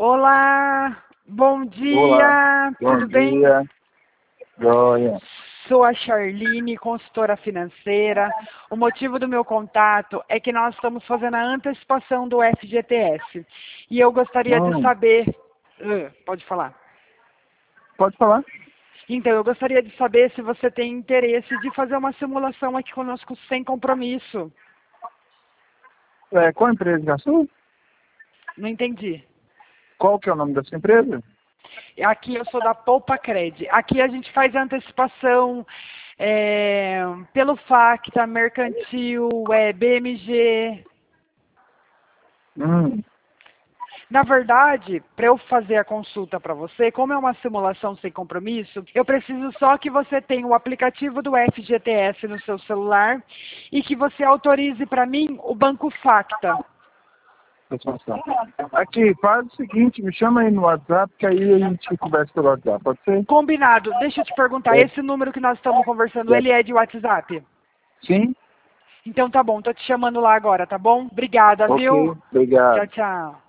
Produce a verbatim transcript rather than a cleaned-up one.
Olá, bom dia, Olá, bom tudo bem? dia. Joia. Sou a Charline, consultora financeira. O motivo do meu contato é que nós estamos fazendo a antecipação do F G T S. E eu gostaria de Hum, saber... Ah, pode falar. pode falar? Então, eu gostaria de saber se você tem interesse de fazer uma simulação aqui conosco sem compromisso. É, qual empresa que é a sua? Não entendi. Qual que é o nome da sua empresa? Aqui eu sou da Poupa Cred. Aqui a gente faz a antecipação é, pelo Facta, Mercantil, é, B M G. Hum, Na verdade, para eu fazer a consulta para você, como é uma simulação sem compromisso, eu preciso só que você tenha o aplicativo do F G T S no seu celular e que você autorize para mim o Banco Facta. satisfação. Aqui, faz o seguinte, me chama aí no WhatsApp, que aí a gente conversa pelo WhatsApp, pode ser? Combinado. Deixa eu te perguntar, É, esse número que nós estamos conversando, é. ele é de WhatsApp? Sim? Então tá bom, tô te chamando lá agora, tá bom? Obrigada, viu? Ok, obrigado. Tchau, tchau.